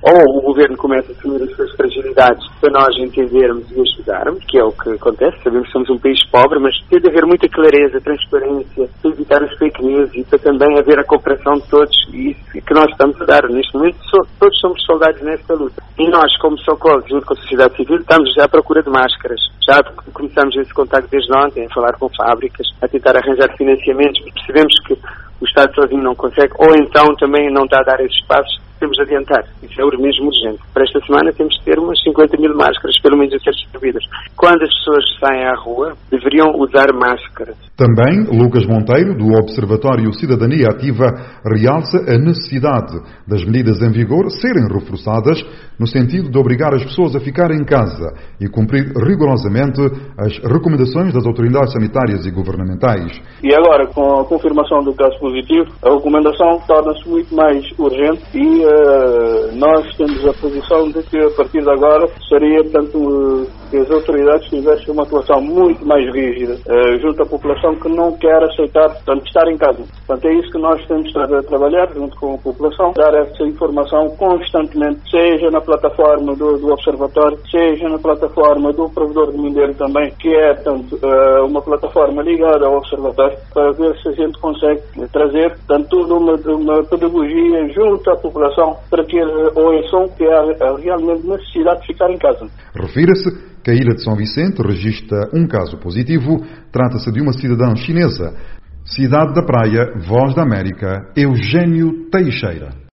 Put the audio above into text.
ou o Governo começa a assumir as suas fragilidades para nós entendermos e ajudarmos, que é o que acontece. Sabemos que somos um país pobre, mas tem de haver muita clareza, transparência, para evitar as fake news e para também haver a cooperação de todos, e isso que nós estamos a dar. Neste momento, todos somos soldados nesta luta. E nós, como Socorro, junto com a sociedade civil, estamos já à procura de máscaras. Já começamos esse contacto desde ontem, a falar com fábricas, a tentar arranjar financiamentos. Percebemos que o Estado sozinho não consegue, ou então também não está a dar esses passos. Temos de adiantar. Isso é mesmo urgente. Para esta semana temos de ter umas 50 mil máscaras, pelo menos a ser distribuídas. Quando as pessoas saem à rua, deveriam usar máscaras. Também Lucas Monteiro, do Observatório Cidadania Ativa, realça a necessidade das medidas em vigor serem reforçadas no sentido de obrigar as pessoas a ficar em casa e cumprir rigorosamente as recomendações das autoridades sanitárias e governamentais. E agora, com a confirmação do caso positivo, a recomendação torna-se muito mais urgente e nós temos a posição de que a partir de agora seria, tanto que as autoridades tivessem uma atuação muito mais rígida junto à população que não quer aceitar, portanto, estar em casa. Portanto, é isso que nós temos estado a trabalhar junto com a população, dar essa informação constantemente, seja na plataforma do Observatório, seja na plataforma do Provedor de Mindelo também, que é, portanto, uma plataforma ligada ao Observatório, para ver se a gente consegue trazer, portanto, toda uma pedagogia junto à população para que ouçam que há realmente necessidade de ficar em casa. Refira-se que a ilha de São Vicente registra um caso positivo. Trata-se de uma cidadã chinesa. Cidade da Praia, Voz da América, Eugênio Teixeira.